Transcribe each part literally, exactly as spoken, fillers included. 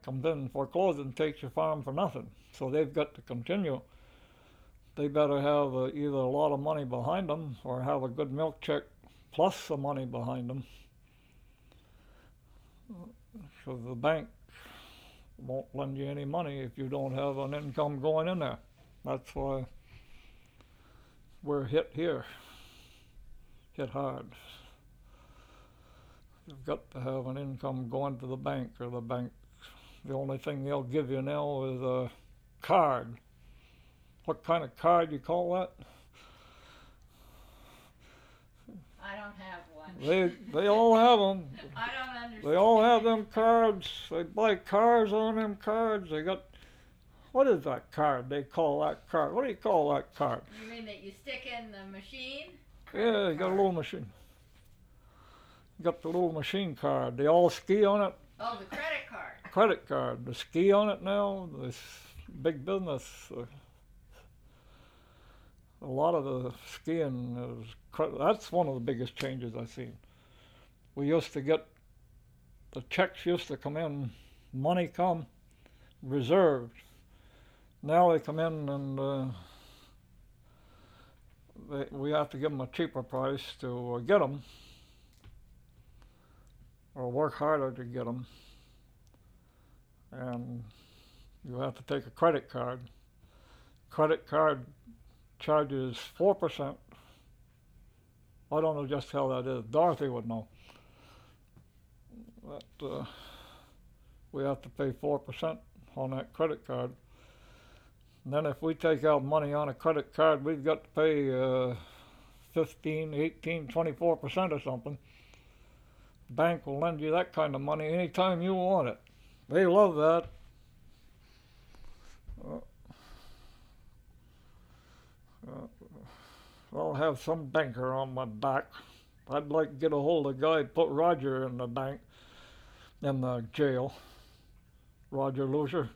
comes in and forecloses and takes your farm for nothing. So they've got to continue. They better have uh, either a lot of money behind them or have a good milk check plus some money behind them. Because the bank won't lend you any money if you don't have an income going in there. That's why we're hit here, hit hard. You've got to have an income going to the bank, or the bank, the only thing they'll give you now is a card. What kind of card you call that? I don't have one. They they all have them. I don't understand. They all have them cards. They buy cars on them cards. They got, what is that card? They call that card. What do you call that card? You mean that you stick in the machine? Yeah, you got a little machine. You got the little machine card. They all ski on it. Oh, the credit card. Credit card. They ski on it now. This big business. Uh, a lot of the skiing is, cre- that's one of the biggest changes I've seen. We used to get, the checks used to come in, money come, reserved. Now they come in and uh, they, we have to give them a cheaper price to uh, get them, or work harder to get them. And you have to take a credit card. Credit card charges four percent. I don't know just how that is. Dorothy would know. But uh, we have to pay four percent on that credit card. And then if we take out money on a credit card, we've got to pay uh, fifteen, eighteen, twenty-four percent or something. The bank will lend you that kind of money anytime you want it. They love that. Uh, uh, I'll have some banker on my back. I'd like to get a hold of the guy, put Roger in the bank, in the jail. Roger Loser.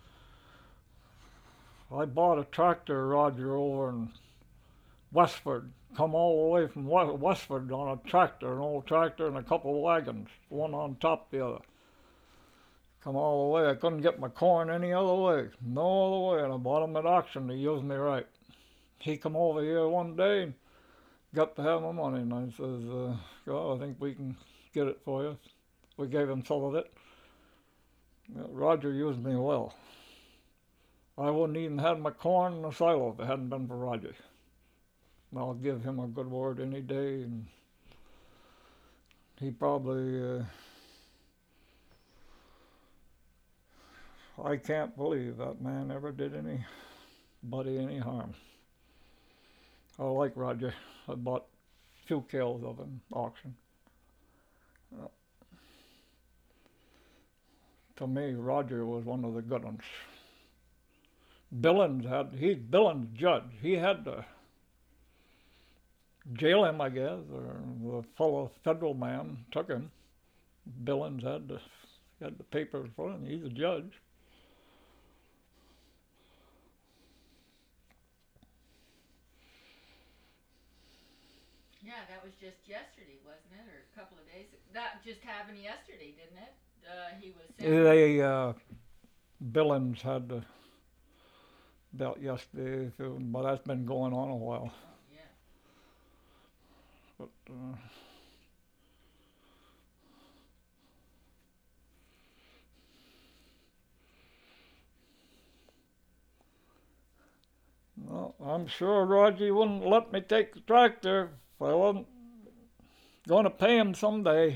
I bought a tractor, Roger, over in Westford. Come all the way from Westford on a tractor, an old tractor and a couple of wagons, one on top of the other. Come all the way. I couldn't get my corn any other way. No other way. And I bought him at auction. He used me right. He come over here one day and got to have my money. And I says, uh, well, I think we can get it for you. We gave him some of it. Well, Roger used me well. I wouldn't even have my corn in the silo if it hadn't been for Roger. And I'll give him a good word any day. And he probably... Uh, I can't believe that man ever did anybody any harm. I like Roger. I bought a few kills of him auction. Uh, to me, Roger was one of the good ones. Billings had, he's Billings' judge. He had to jail him, I guess, or the fellow federal man took him. Billings had the, had the papers for him. He's a judge. Yeah, that was just yesterday, wasn't it, or a couple of days? That just happened yesterday, didn't it? Uh, he was. They uh, Billings had the belt yesterday, so, but that's been going on a while. Oh, yeah. But uh, no, I'm sure Roger wouldn't let me take the tractor if I wasn't going to pay him someday.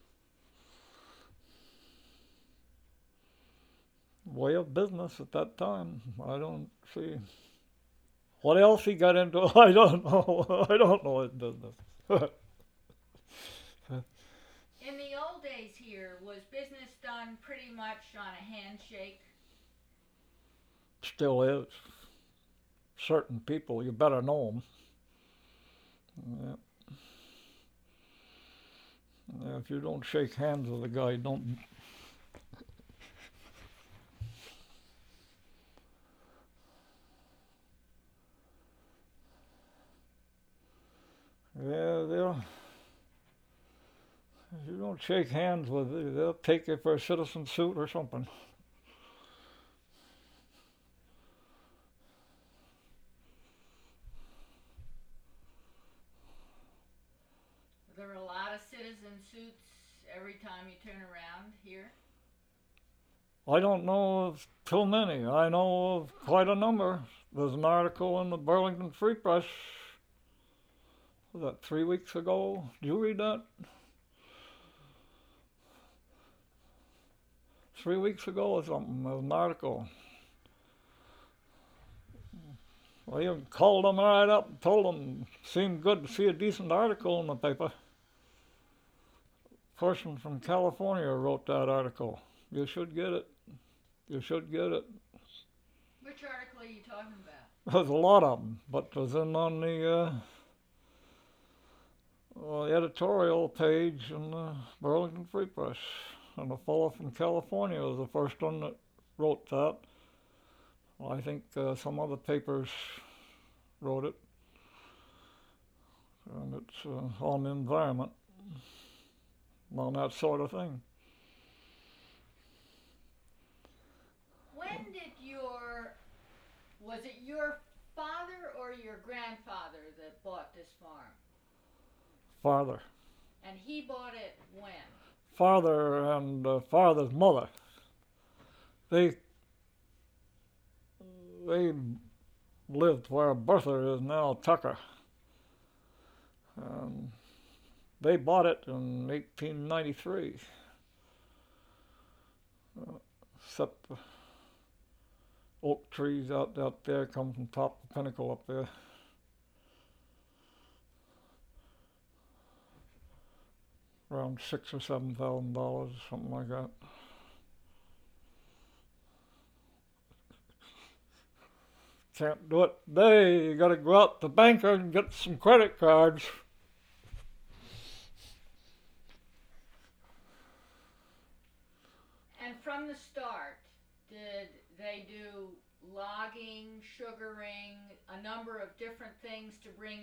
Way of business at that time. I don't see what else he got into. I don't know. I don't know his business. In the old days here, was business done pretty much on a handshake? Still is. Certain people, you better know them. Yeah. Yeah, if you don't shake hands with a guy, don't. Yeah, they'll. If you don't shake hands with it, they'll take you for a citizen suit or something. suits every time you turn around here? I don't know of too many. I know of quite a number. There's an article in the Burlington Free Press, was that three weeks ago? Did you read that? Three weeks ago or something, there was an article. Well, you called them right up and told them seemed good to see a decent article in the paper. A person from California wrote that article. You should get it. You should get it. Which article are you talking about? There's a lot of them, but it was in on the, uh, well, the editorial page in the Burlington Free Press. And a fellow from California was the first one that wrote that. I think uh, some other papers wrote it. And it's uh, on the environment, on that sort of thing. When did your, was it your father or your grandfather that bought this farm? Father. And he bought it when? Father and uh, father's mother. They they lived where Bertha is now, Tucker. Um, they bought it in eighteen ninety-three. Uh, except the oak trees out, out there come from top of the pinnacle up there. Around six or seven thousand dollars, something like that. Can't do it today. You got to go out to the banker and get some credit cards. And from the start, did they do logging, sugaring, a number of different things to bring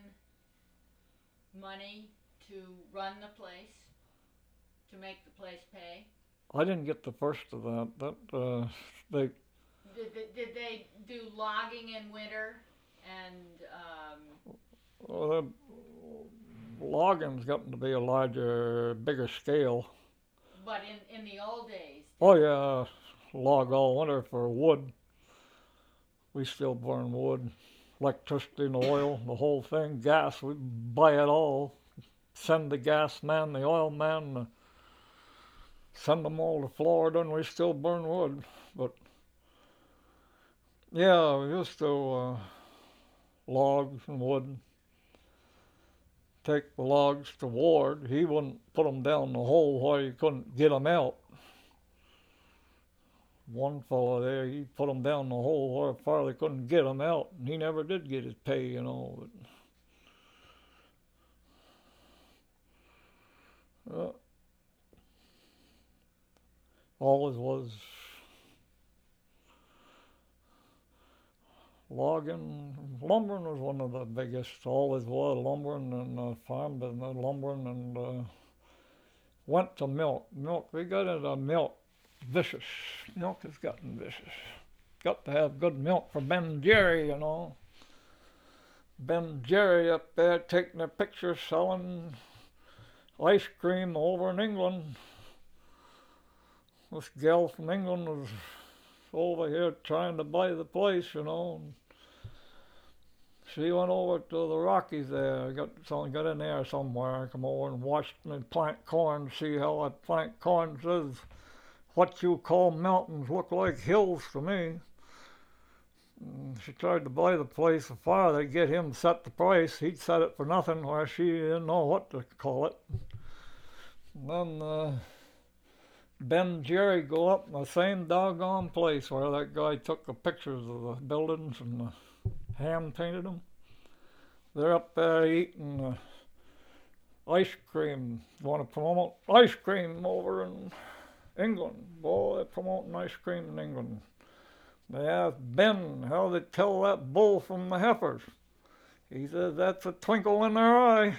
in money to run the place, to make the place pay? I didn't get the first of that. That uh, they. Did they, did they do logging in winter and? Um, Well, the logging's gotten to be a larger, bigger scale. But in in the old days. Oh yeah, log all winter for wood. We still burn wood, electricity and oil, the whole thing. Gas, we buy it all. Send the gas man, the oil man, uh, send them all to Florida, and we still burn wood. But yeah, we used to uh, logs and wood. Take the logs to Ward. He wouldn't put them down the hole where you couldn't get them out. One fellow there, he put them down the hole where far they couldn't get them out, and he never did get his pay, you know. But, Uh, always was logging. Lumbering was one of the biggest. Always was lumbering and uh, farm business, lumbering, and uh, went to milk. Milk, we got into milk vicious. Milk has gotten vicious. Got to have good milk for Ben and Jerry, you know. Ben and Jerry up there taking their pictures, selling ice cream over in England. This gal from England was over here trying to buy the place, you know. And she went over to the Rockies there, got some, got in there somewhere, come over and watched me plant corn, see how I plant corn. Says, what you call mountains look like hills to me. And she tried to buy the place. The father, they'd get him to set the price. He'd set it for nothing, where she didn't know what to call it. And then uh, Ben and Jerry go up in the same doggone place where that guy took the pictures of the buildings and uh, hand painted them. They're up there eating uh, ice cream. Want to promote ice cream over in England. Boy, they're promoting ice cream in England. They asked Ben how they tell that bull from the heifers. He says that's a twinkle in their eye.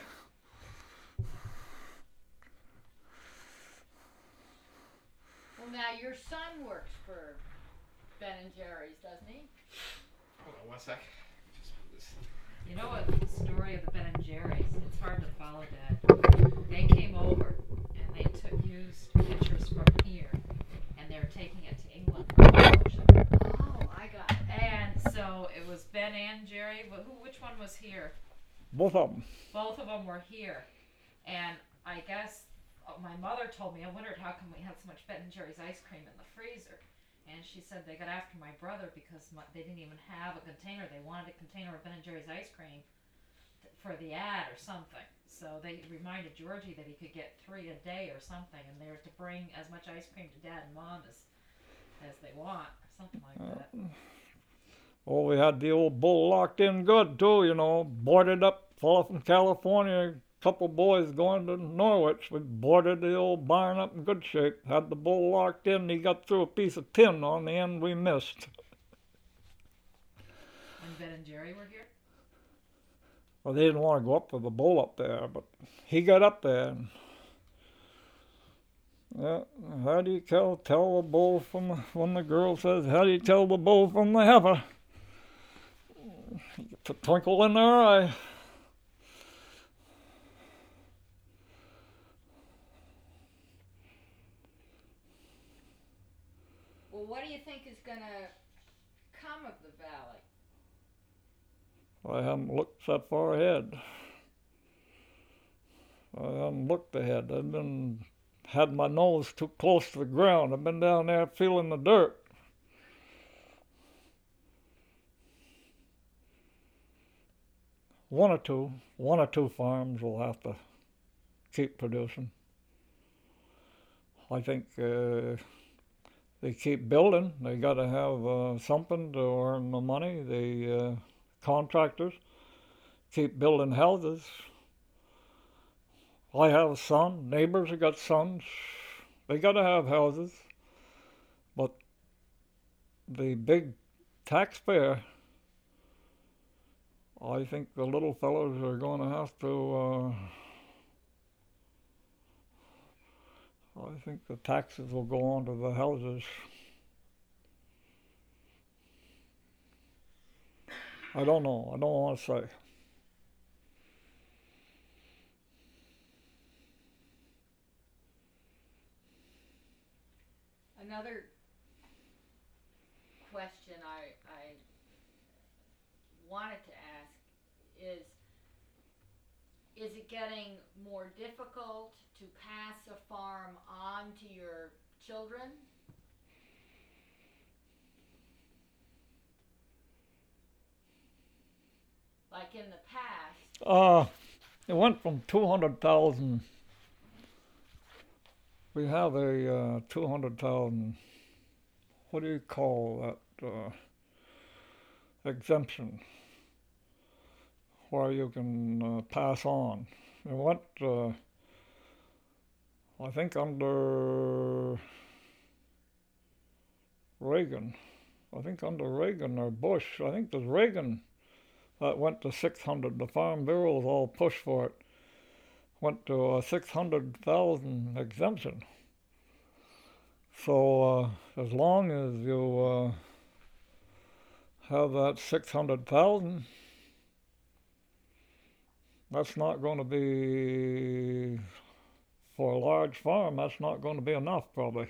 Well, now your son works for Ben and Jerry's, doesn't he? Hold on one sec. Just put this. You know what the story of the Ben and Jerry's? It's hard to follow that. They came over and they took used pictures from here, and they were taking it to England for promotion. Oh, I got it. And so it was Ben and Jerry. But who? Which one was here? Both of them. Both of them were here, and I guess uh, my mother told me I wondered how come we had so much Ben and Jerry's ice cream in the freezer. And she said they got after my brother because my, they didn't even have a container. They wanted a container of Ben and Jerry's ice cream t- for the ad or something. So they reminded Georgie that he could get three a day or something, and they were to bring as much ice cream to Dad and Mom as as they want, or something like that. Oh, we had the old bull locked in good too, you know, boarded up, fellow from California, couple boys going to Norwich. We boarded the old barn up in good shape. Had the bull locked in. He got through a piece of tin on the end we missed. When Ben and Jerry were here? Well, they didn't want to go up to the bull up there, but he got up there. And, yeah, how do you tell, tell the bull from the, when the girl says, how do you tell the bull from the heifer? You get the twinkle in their eye. Well, what do you think is going to come of the valley? I haven't looked that far ahead. I haven't looked ahead. I've been had my nose too close to the ground. I've been down there feeling the dirt. One or two, one or two farms will have to keep producing. I think uh, they keep building. They got to have uh, something to earn the money. The uh, contractors keep building houses. I have a son. Neighbors have got sons. They got to have houses. But the big taxpayer, I think the little fellows are going to have to, uh, I think the taxes will go on to the houses. I don't know. I don't want to say. Another question I, I wanted to ask is, is it getting more difficult to pass a farm on to your children? Like in the past? Uh, it went from two hundred thousand. We have a uh, two hundred thousand, what do you call that, uh, exemption, where you can uh, pass on. It went, uh, I think under Reagan, I think under Reagan or Bush, I think it was Reagan that went to six hundred. The Farm Bureau was all pushed for it. Went to a six hundred thousand exemption. So uh, as long as you uh, have that six hundred thousand, that's not going to be, for a large farm, that's not going to be enough probably.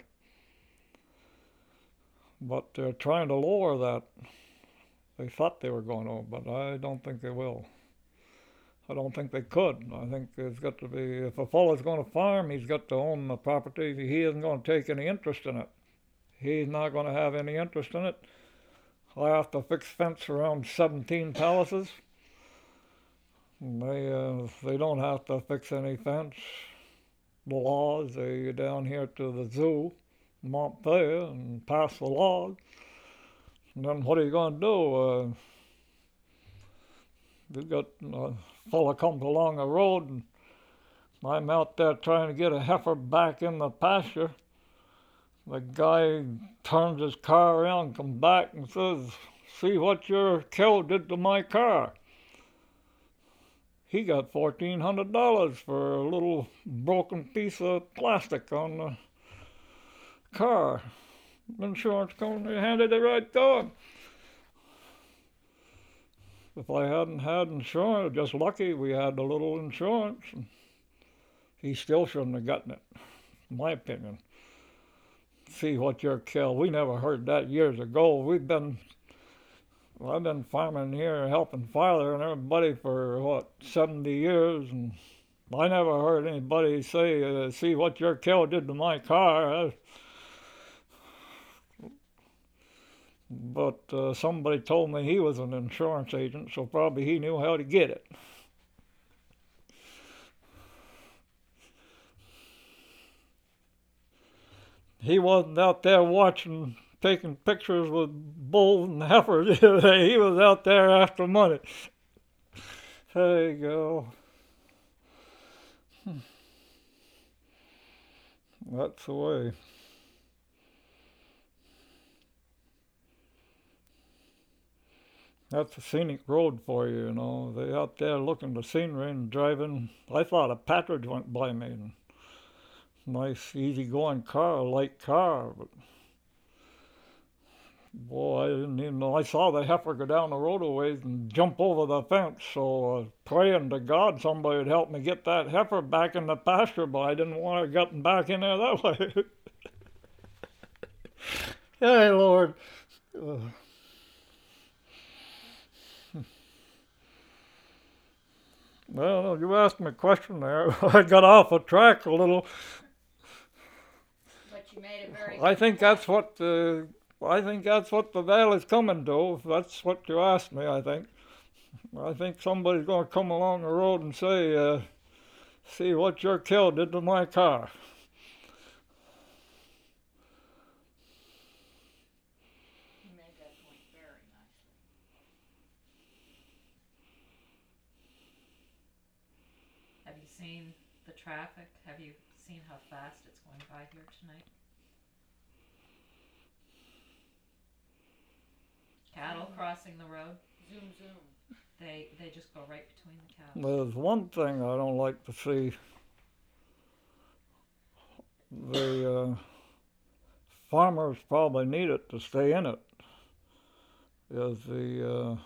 But they're trying to lower that. They thought they were going to, but I don't think they will. I don't think they could. I think there's got to be, if a fellow's going to farm, he's got to own the property. He isn't going to take any interest in it. He's not going to have any interest in it. I have to fix fence around seventeen palaces. They uh, they don't have to fix any fence. The laws, they go down here to the zoo, Montpelier, and pass the laws. And then what are you going to do? Uh, you've got a fella comes along the road, and I'm out there trying to get a heifer back in the pasture. The guy turns his car around, comes back and says, "See what your cow did to my car." He got fourteen hundred dollars for a little broken piece of plastic on the car. Insurance company handed it right to him. if I hadn't had insurance, just lucky we had a little insurance, and he still shouldn't have gotten it, in my opinion. See what you're killed. We never heard that years ago. We've been, well, I've been farming here, helping father and everybody for, what, seventy years, and I never heard anybody say, uh, see what your kill did to my car. But uh, somebody told me he was an insurance agent, so probably he knew how to get it. He wasn't out there watching, taking pictures with bulls and heifers. He was out there after money. There you go. Hmm. That's the way. That's a scenic road for you, you know. They out there looking at the scenery and driving. I thought a Partridge went by me. And nice, easy-going car, a light car. But boy, I didn't even know. I saw the heifer go down the road a ways and jump over the fence. So I was praying to God somebody would help me get that heifer back in the pasture, but I didn't want her getting back in there that way. Hey, Lord. Uh, Well, you asked me a question there. I got off the track a little. But you made it very. I think that's what the I think that's what the valley's coming to. If that's what you asked me, I think. I think somebody's going to come along the road and say, uh, "See what your kill did to my car." You made that point very nicely. Have you seen the traffic? Have you seen how fast it's going by here tonight? Cattle crossing the road. Zoom, zoom. They they just go right between the cows. There's one thing I don't like to see. The uh, farmers probably need it to stay in it. Is the uh,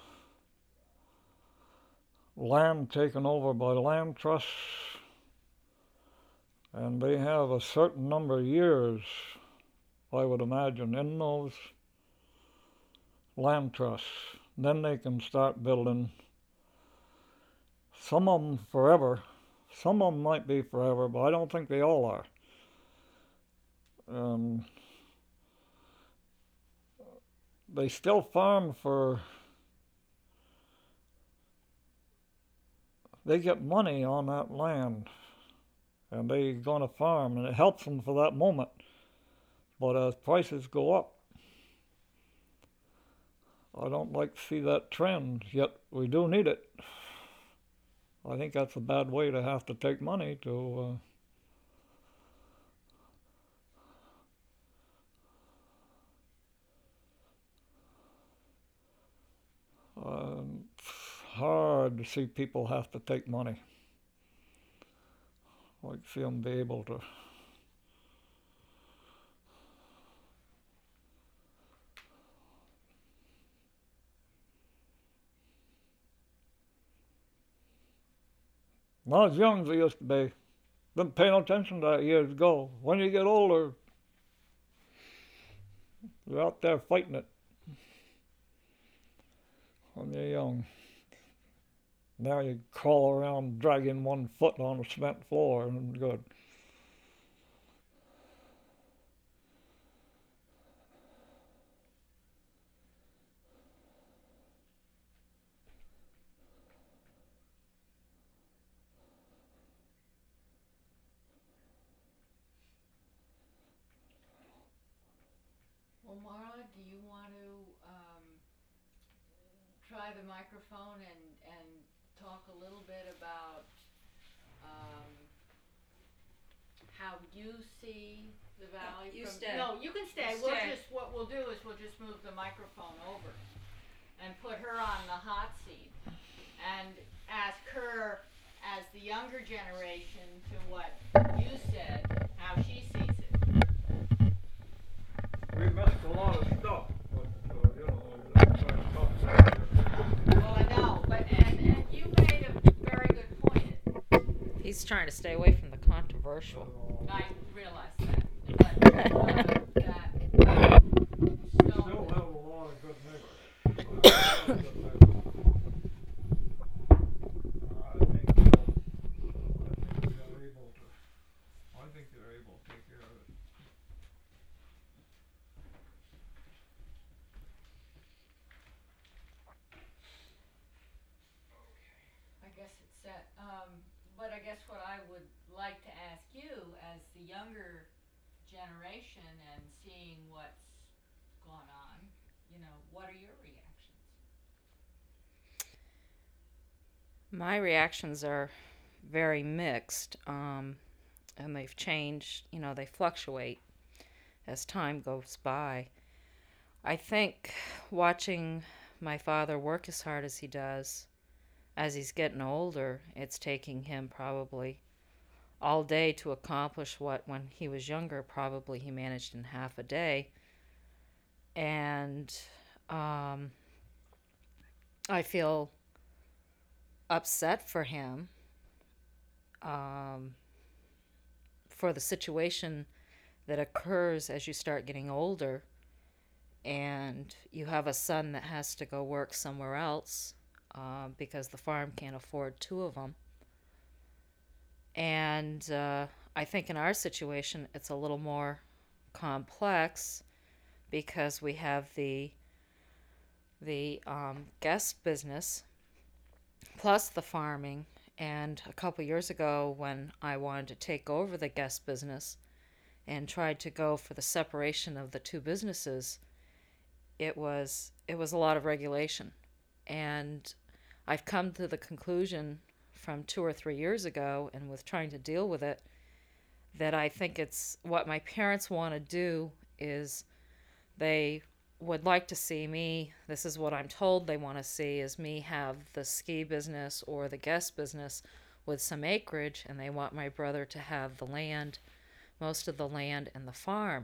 land taken over by land trusts, and they have a certain number of years, I would imagine, in those land trusts. Then they can start building. Some of them forever. Some of them might be forever, but I don't think they all are. Um, they still farm for, they get money on that land, and they're going to farm, and it helps them for that moment. But as prices go up, I don't like to see that trend, yet we do need it. I think that's a bad way to have to take money to uh, uh, it's hard to see people have to take money. I like to see them be able to. Not as young as I used to be. Been paying attention to that years ago. When you get older, you're out there fighting it. When you're young. Now you crawl around dragging one foot on the cement floor and good. Well, Marla, do you want to um, try the microphone and, and talk a little bit about um, how you see the valley? You from, stay. No, you can stay. You We'll stay. just what we'll do is we'll just move the microphone over and put her on the hot seat and ask her as the younger generation to what you said, how she sees it. We missed a lot of stuff, but uh, you know, Well, I know. trying to stay away from the controversial. I realize that, but uh, that We stone. still have a lot of good neighbors. A lot of good neighbors. I think, uh, I think they're able to, I think they're able to take care of it. I guess it's set. Um, but I guess what I would like to ask you, as the younger generation and seeing what's gone on, you know, what are your reactions? My reactions are very mixed, um, and they've changed, you know, they fluctuate as time goes by. I think watching my father work as hard as he does, as he's getting older, it's taking him probably all day to accomplish what when he was younger probably he managed in half a day. And um, I feel upset for him, um, for the situation that occurs as you start getting older and you have a son that has to go work somewhere else, uh, because the farm can't afford two of them. And uh, I think in our situation it's a little more complex because we have the the um, guest business plus the farming. And a couple years ago, when I wanted to take over the guest business and tried to go for the separation of the two businesses, it was it was a lot of regulation. And I've come to the conclusion from two or three years ago, and with trying to deal with it, that I think it's what my parents want to do is they would like to see me, this is what I'm told they want to see, is me have the ski business or the guest business with some acreage, and they want my brother to have the land, most of the land and the farm.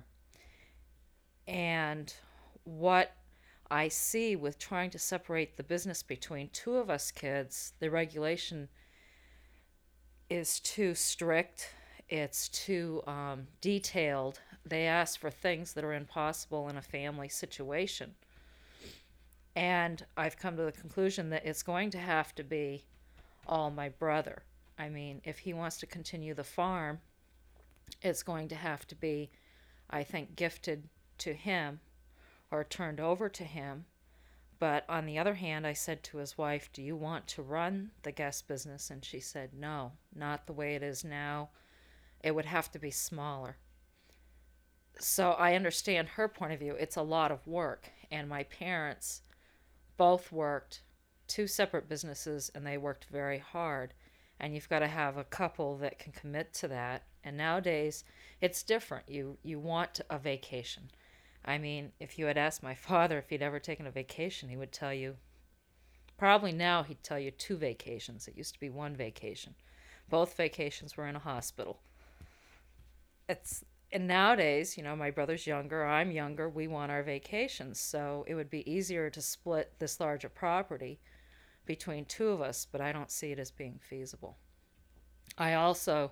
And what I see with trying to separate the business between two of us kids, the regulation is too strict, it's too um, detailed. They ask for things that are impossible in a family situation. And I've come to the conclusion that it's going to have to be all my brother. I mean, if he wants to continue the farm, it's going to have to be, I think, gifted to him or turned over to him. But on the other hand, I said to his wife, do you want to run the guest business? And she said, no, not the way it is now. It would have to be smaller. So I understand her point of view. It's a lot of work. And my parents both worked two separate businesses, and they worked very hard. And you've got to have a couple that can commit to that. And nowadays, it's different. You you want a vacation. I mean, if you had asked my father if he'd ever taken a vacation, he would tell you, probably now he'd tell you two vacations. It used to be one vacation. Both vacations were in a hospital. It's And nowadays, you know, my brother's younger, I'm younger, we want our vacations. So it would be easier to split this larger property between two of us, but I don't see it as being feasible. I also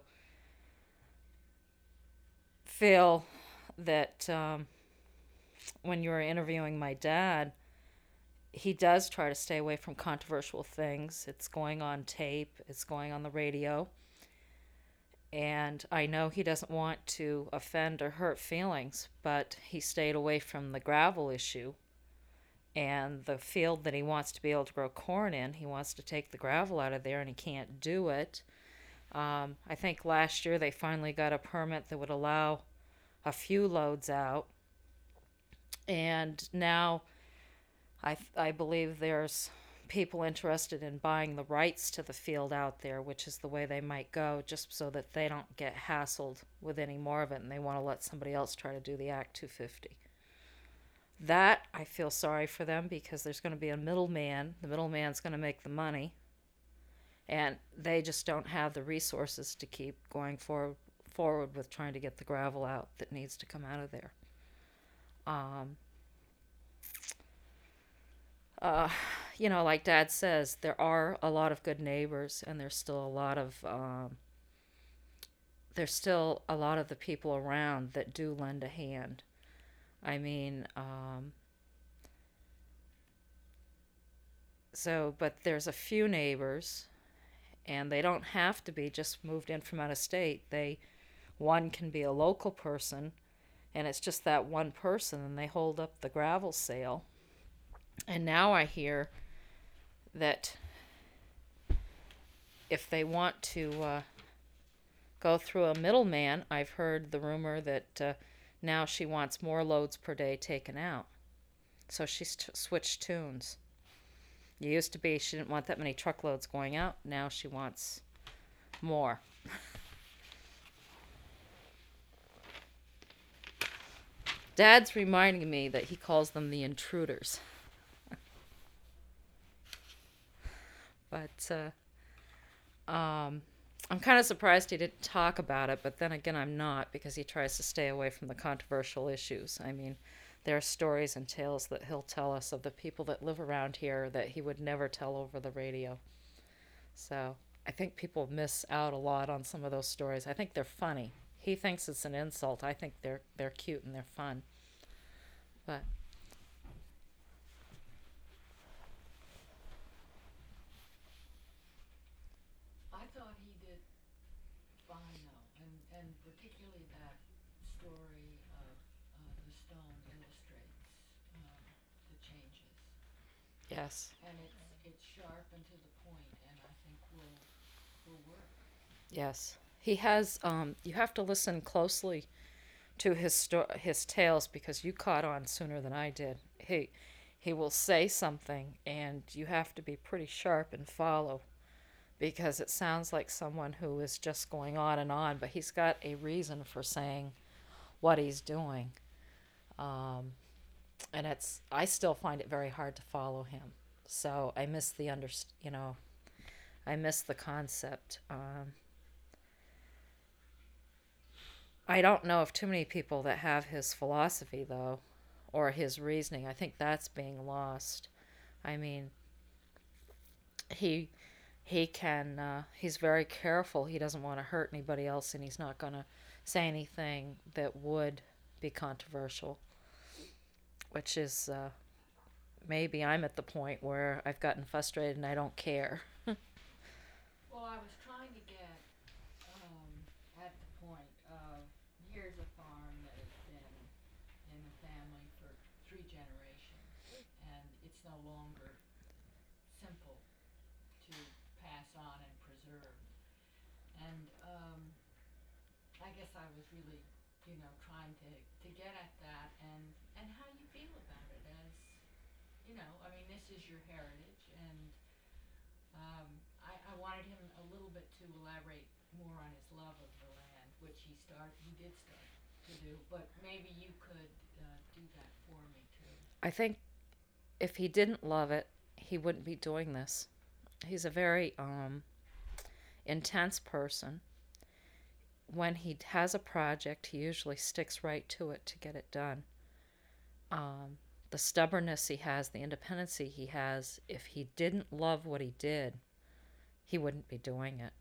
feel that um, when you were interviewing my dad, he does try to stay away from controversial things. It's going on tape, it's going on the radio. And I know he doesn't want to offend or hurt feelings, but he stayed away from the gravel issue and the field that he wants to be able to grow corn in. He wants to take the gravel out of there, and he can't do it. Um, I think last year they finally got a permit that would allow a few loads out. And now I, I believe there's people interested in buying the rights to the field out there, which is the way they might go, just so that they don't get hassled with any more of it, and they want to let somebody else try to do the Act two fifty. That, I feel sorry for them, because there's going to be a middleman. The middleman's going to make the money, and they just don't have the resources to keep going for, forward with trying to get the gravel out that needs to come out of there. Um, uh, you know, like Dad says, there are a lot of good neighbors, and there's still a lot of um, there's still a lot of the people around that do lend a hand. I mean, um, so, but there's a few neighbors, and they don't have to be just moved in from out of state. They, one can be a local person, and it's just that one person, and they hold up the gravel sale. And now I hear that if they want to uh, go through a middleman, I've heard the rumor that uh, now she wants more loads per day taken out. So she's t- switched tunes. It used to be she didn't want that many truckloads going out. Now she wants more. Dad's reminding me that he calls them the intruders. But uh, um, I'm kind of surprised he didn't talk about it, but then again, I'm not, because he tries to stay away from the controversial issues. I mean, there are stories and tales that he'll tell us of the people that live around here that he would never tell over the radio. So I think people miss out a lot on some of those stories. I think they're funny. He thinks it's an insult. I think they're they're cute and they're fun. But I thought he did fine though, and, and particularly that story of uh, the stone illustrates um, the changes. yes. And it's, it's sharp and to the point, and I think will will work. Yes, he has. Um, you have to listen closely to his sto- his tales, because you caught on sooner than I did. He he will say something, and you have to be pretty sharp and follow, because it sounds like someone who is just going on and on, but he's got a reason for saying what he's doing, um, and it's. I still find it very hard to follow him. So I miss the under. You know, I miss the concept. Um, I don't know of too many people that have his philosophy, though, or his reasoning. I think that's being lost. I mean, he he can, uh, he's very careful. He doesn't want to hurt anybody else, and he's not going to say anything that would be controversial, which is, uh, maybe I'm at the point where I've gotten frustrated and I don't care. Well, I was trying to get um, at the point of here's a farm that has been in the family for three generations, and it's no longer simple to pass on and preserve. And um, I guess I was really, you know, trying to, to get at that, and, and how you feel about it as, you know, I mean, this is your heritage, and um, I, I wanted him a little bit to elaborate more on his love of the land, which he started, he did start to do, but maybe you could uh, do that for me too. I think if he didn't love it, he wouldn't be doing this. He's a very um, intense person. When he has a project, he usually sticks right to it to get it done. Um, the stubbornness he has, the independency he has, if he didn't love what he did, he wouldn't be doing it.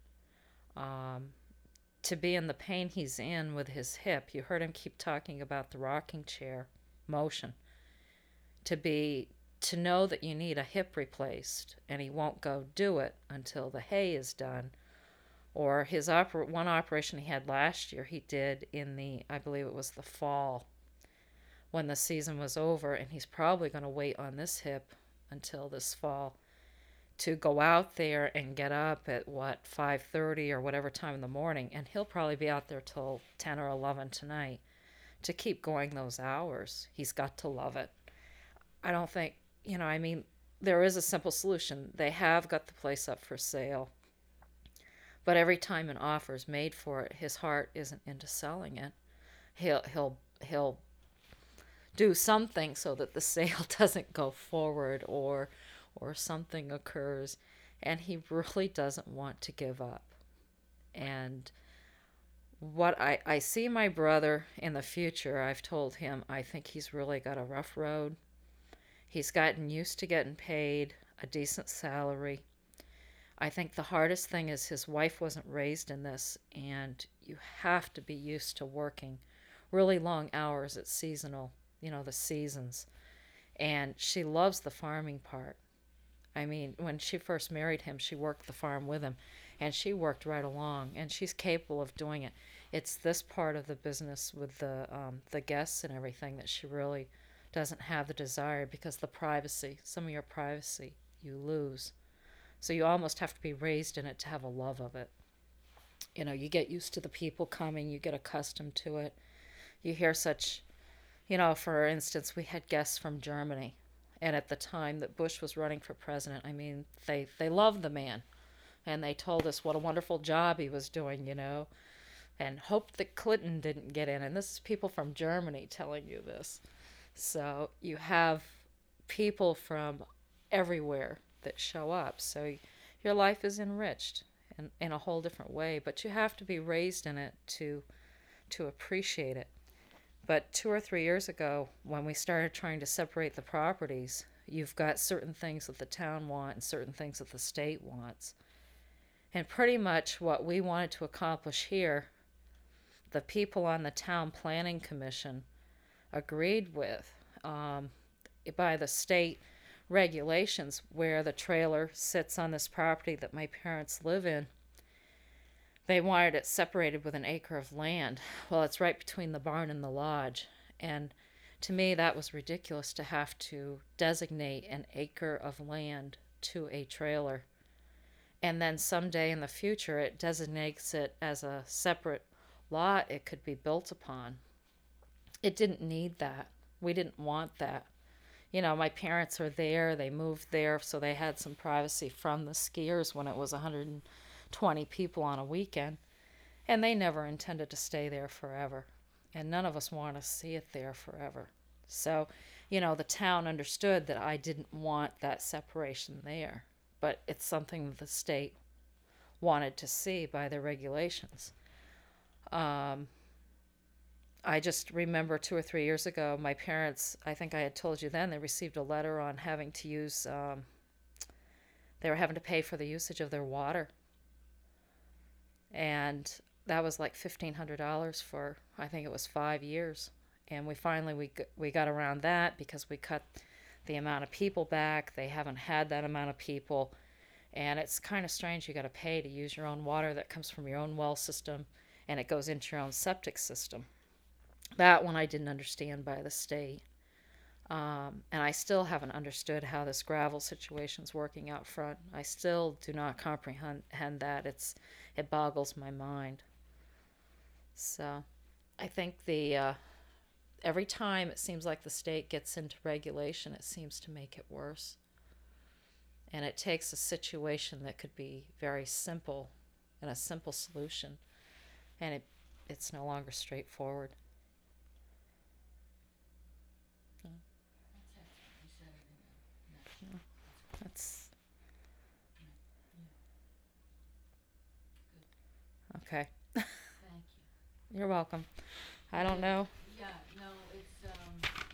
Um, to be in the pain he's in with his hip, you heard him keep talking about the rocking chair motion. To be, to know that you need a hip replaced, and he won't go do it until the hay is done. Or his oper- one operation he had last year, he did in the, I believe it was the fall, when the season was over, and he's probably going to wait on this hip until this fall to go out there and get up at, what, five thirty or whatever time in the morning, and he'll probably be out there till ten or eleven tonight to keep going those hours. He's got to love it. I don't think, you know, I mean, there is a simple solution. They have got the place up for sale, but every time an offer is made for it, his heart isn't into selling it. He'll he'll he'll do something so that the sale doesn't go forward, or or something occurs, and he really doesn't want to give up. And what I, I see my brother in the future, I've told him, I think he's really got a rough road. He's gotten used to getting paid a decent salary. I think the hardest thing is his wife wasn't raised in this, and you have to be used to working really long hours. It's seasonal, you know, the seasons. And she loves the farming part. I mean, when she first married him, she worked the farm with him, and she worked right along, and she's capable of doing it. It's this part of the business with the um, the guests and everything that she really doesn't have the desire, because the privacy, some of your privacy, you lose. So you almost have to be raised in it to have a love of it. You know, you get used to the people coming, you get accustomed to it. You hear such, you know, for instance, we had guests from Germany. And at the time that Bush was running for president, I mean, they, they loved the man. And they told us what a wonderful job he was doing, you know, and hoped that Clinton didn't get in. And this is people from Germany telling you this. So you have people from everywhere that show up. So your life is enriched in, in a whole different way. But you have to be raised in it to to appreciate it. But two or three years ago, when we started trying to separate the properties, you've got certain things that the town wants and certain things that the state wants. And pretty much what we wanted to accomplish here, the people on the town planning commission agreed with um, by the state regulations, where the trailer sits on this property that my parents live in. They wanted it separated with an acre of land. Well, it's right between the barn and the lodge. And to me, that was ridiculous to have to designate an acre of land to a trailer. And then someday in the future, it designates it as a separate lot it could be built upon. It didn't need that. We didn't want that. You know, my parents are there. They moved there, so they had some privacy from the skiers when it was one hundred twenty people on a weekend. And they never intended to stay there forever. And none of us want to see it there forever. So, you know, the town understood that I didn't want that separation there. But it's something that the state wanted to see by their regulations. Um, I just remember two or three years ago, my parents, I think I had told you then, they received a letter on having to use, um, they were having to pay for the usage of their water. And that was like fifteen hundred dollars for, I think it was five years. And we finally, we, we got around that because we cut the amount of people back. They haven't had that amount of people. And it's kind of strange, you got to pay to use your own water that comes from your own well system, and it goes into your own septic system. That one I didn't understand by the state. Um, and I still haven't understood how this gravel situation's working out front. I still do not comprehend that. It's it boggles my mind. So I think the uh, every time it seems like the state gets into regulation, it seems to make it worse. And it takes a situation that could be very simple and a simple solution, and it it's no longer straightforward. That's okay. Thank you. You're welcome. I don't know. Yeah, no, it's um,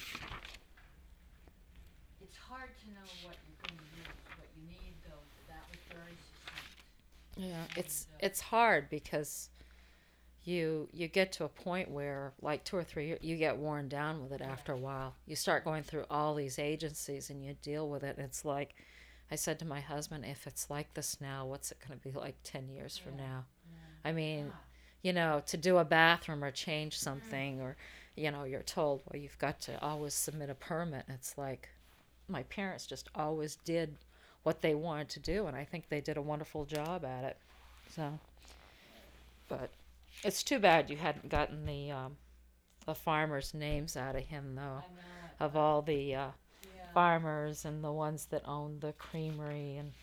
it's hard to know what you're going to use, what you need, though. That was very succinct. Yeah, it's it's hard because you you get to a point where, like two or three years, you get worn down with it after a while. You start going through all these agencies and you deal with it. And it's like, I said to my husband, if it's like this now, what's it going to be like ten years from now? I mean, you know, to do a bathroom or change something, or, you know, you're told, well, you've got to always submit a permit. It's like, my parents just always did what they wanted to do, and I think they did a wonderful job at it. So, but it's too bad you hadn't gotten the um, the farmers' names out of him, though, of all the uh, Yeah. farmers and the ones that owned the creamery. And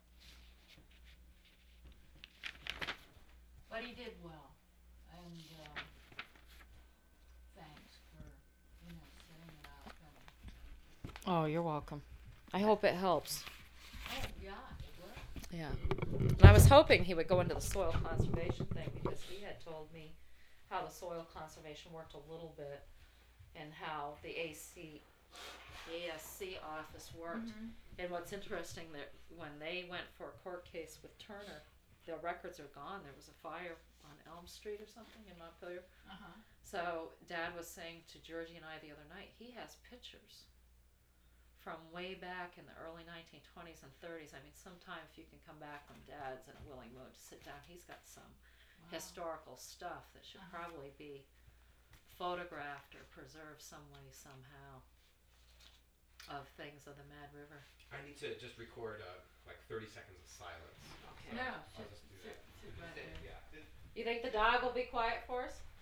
But he did well, and um, thanks for, you know, setting it up. And, oh, you're welcome. I hope it helps. oh, yeah, it worked. Yeah. And I was hoping he would go into the soil conservation thing, because he had told me how the soil conservation worked a little bit and how the A C, the A S C office worked. Mhm. And what's interesting, that when they went for a court case with Turner, the records are gone. There was a fire on Elm Street or something in Montpelier. Uh-huh. So Dad was saying to Georgie and I the other night, he has pictures from way back in the early nineteen twenties and thirties. I mean, sometime if you can come back when Dad's in a willing mood to sit down, he's got some Wow. historical stuff that should Uh-huh. probably be photographed or preserved some way, somehow, of things of the Mad River. I need to just record uh, like thirty seconds of silence. Okay. No, I'll sit, just do sit, that. sit right there. Yeah. You think the dog will be quiet for us?